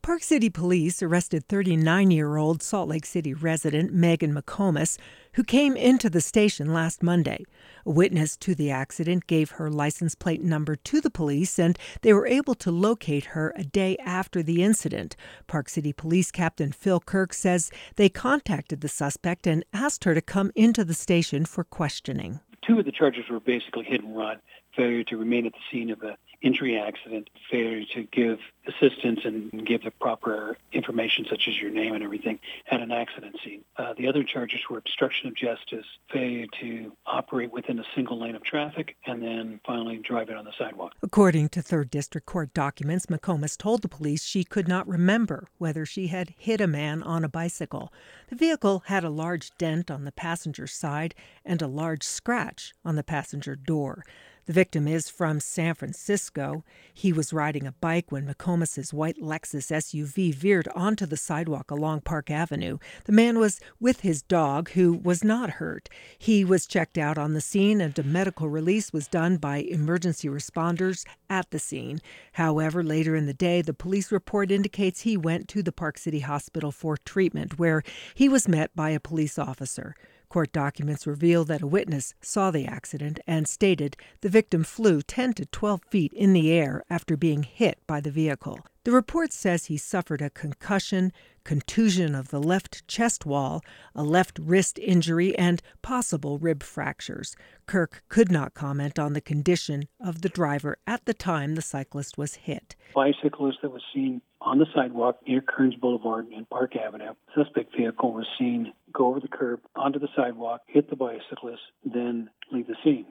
Park City Police arrested 39-year-old Salt Lake City resident Megan McComas, who came into the station last Monday. A witness to the accident gave her license plate number to the police, and they were able to locate her a day after the incident. Park City Police Captain Phil Kirk says they contacted the suspect and asked her to come into the station for questioning. Two of the charges were basically hit and run: failure to remain at the scene of an injury accident, failure to give assistance and give the proper information such as your name and everything at an accident scene. The other charges were obstruction of justice, failure to operate within a single lane of traffic, and then finally driving on the sidewalk. According to 3rd District Court documents, McComas told the police she could not remember whether she had hit a man on a bicycle. The vehicle had a large dent on the passenger side and a large scratch on the passenger door. The victim is from San Francisco. He was riding a bike when McComas's white Lexus SUV veered onto the sidewalk along Park Avenue. The man was with his dog, who was not hurt. He was checked out on the scene, and a medical release was done by emergency responders at the scene. However, later in the day, the police report indicates he went to the Park City Hospital for treatment, where he was met by a police officer. Court documents reveal that a witness saw the accident and stated the victim flew 10 to 12 feet in the air after being hit by the vehicle. The report says he suffered a concussion, contusion of the left chest wall, a left wrist injury, and possible rib fractures. Kirk could not comment on the condition of the driver at the time the cyclist was hit. Bicyclist that was seen on the sidewalk near Kearns Boulevard and Park Avenue. Suspect vehicle was seen go over the curb onto the sidewalk, hit the bicyclist, then leave the scene.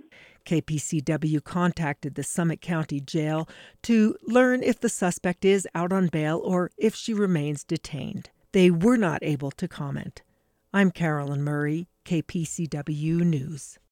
KPCW contacted the Summit County Jail to learn if the suspect is out on bail or if she remains detained. They were not able to comment. I'm Carolyn Murray, KPCW News.